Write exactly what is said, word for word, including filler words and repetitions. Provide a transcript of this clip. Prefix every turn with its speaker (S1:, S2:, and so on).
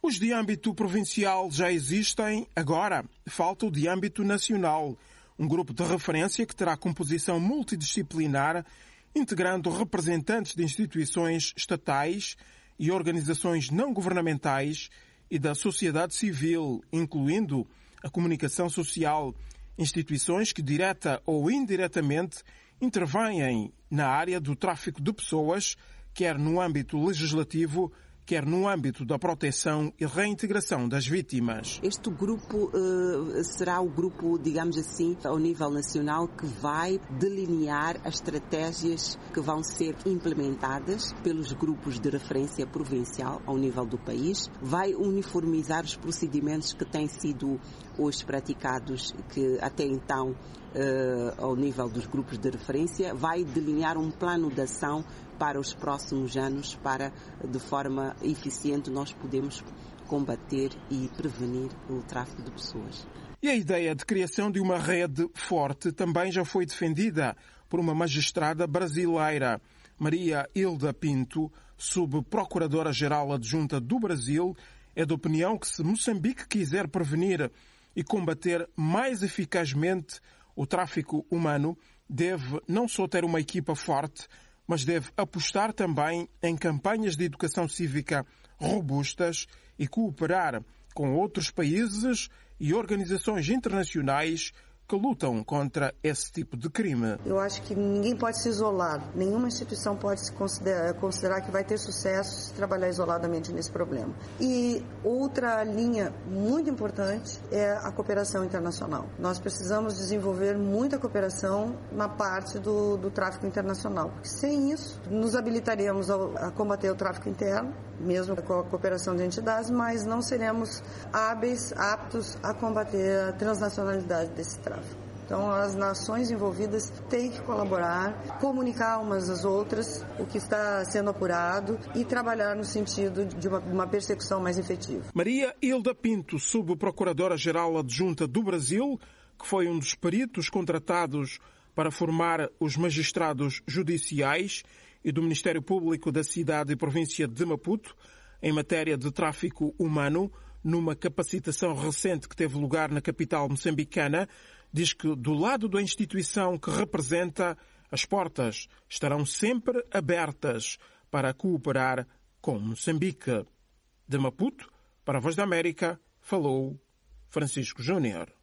S1: Os de âmbito provincial já existem, agora falta o de âmbito nacional, um grupo de referência que terá composição multidisciplinar, integrando representantes de instituições estatais e organizações não governamentais e da sociedade civil, incluindo a comunicação social, instituições que, direta ou indiretamente, intervêm na área do tráfico de pessoas, quer no âmbito legislativo, quer no âmbito da proteção e reintegração das vítimas.
S2: Este grupo uh, será o grupo, digamos assim, ao nível nacional, que vai delinear as estratégias que vão ser implementadas pelos grupos de referência provincial ao nível do país, vai uniformizar os procedimentos que têm sido hoje praticados, que até então, uh, ao nível dos grupos de referência, vai delinear um plano de ação para os próximos anos, para, de forma eficiente, nós podemos combater e prevenir o tráfico de pessoas.
S1: E a ideia de criação de uma rede forte também já foi defendida por uma magistrada brasileira. Maria Hilda Pinto, subprocuradora-geral adjunta do Brasil, é da opinião que, se Moçambique quiser prevenir e combater mais eficazmente o tráfico humano, deve não só ter uma equipa forte, mas deve apostar também em campanhas de educação cívica robustas e cooperar com outros países e organizações internacionais que lutam contra esse tipo de crime.
S3: Eu acho que ninguém pode se isolar, nenhuma instituição pode se considerar, considerar que vai ter sucesso se trabalhar isoladamente nesse problema. E outra linha muito importante é a cooperação internacional. Nós precisamos desenvolver muita cooperação na parte do, do tráfico internacional, porque sem isso nos habilitaríamos a, a combater o tráfico interno, mesmo com a cooperação de entidades, mas não seremos hábeis, aptos a combater a transnacionalidade desse tráfico. Então, as nações envolvidas têm que colaborar, comunicar umas às outras o que está sendo apurado e trabalhar no sentido de uma, uma persecução mais efetiva.
S1: Maria Hilda Pinto, subprocuradora-geral adjunta do Brasil, que foi um dos peritos contratados para formar os magistrados judiciais e do Ministério Público da cidade e província de Maputo em matéria de tráfico humano, numa capacitação recente que teve lugar na capital moçambicana, diz que do lado da instituição que representa, as portas estarão sempre abertas para cooperar com Moçambique. De Maputo, para a Voz da América, falou Francisco Júnior.